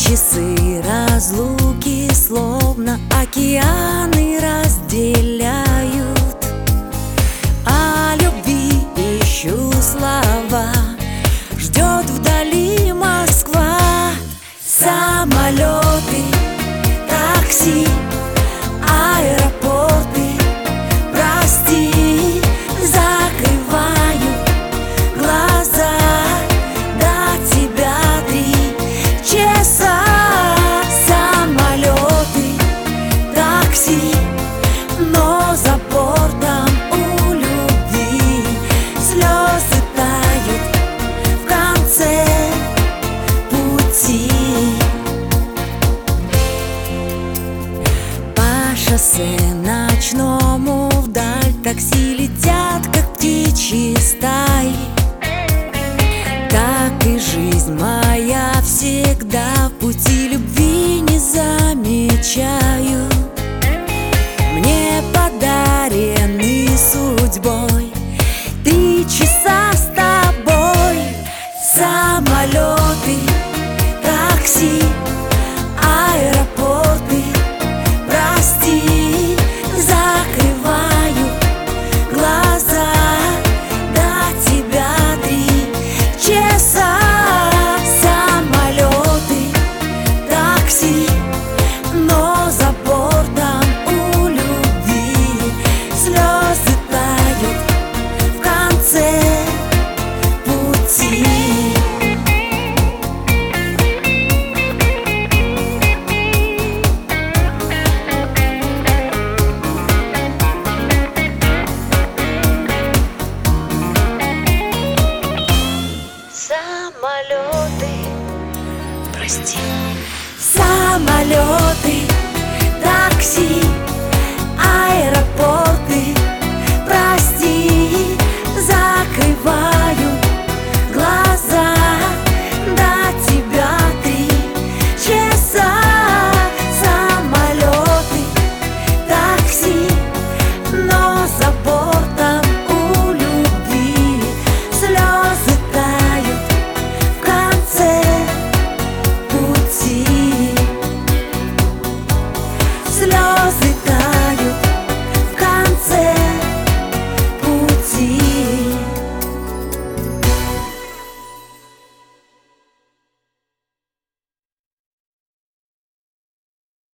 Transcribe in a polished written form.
часы разлуки словно океаны разделяют. О любви ищу слова, ждет вдали Москва. Самолеты, такси, аэропорты, прости, закрываю глаза. До тебя 3 часа. Самолеты, такси, но за бортом у любви слезы тают в конце пути. По шоссе ночному вдаль такси летят, как птичьи стаи. Так и жизнь моя всегда в пути любви не замечаю. Мне подарены судьбой 3 часа с тобой. Самолеты, такси, аэропорты, прости, закрываю глаза. До тебя 3 часа. Самолеты, такси, но за бортом у любви слезы тают в конце пути. Самолеты, прости. Самолеты, такси,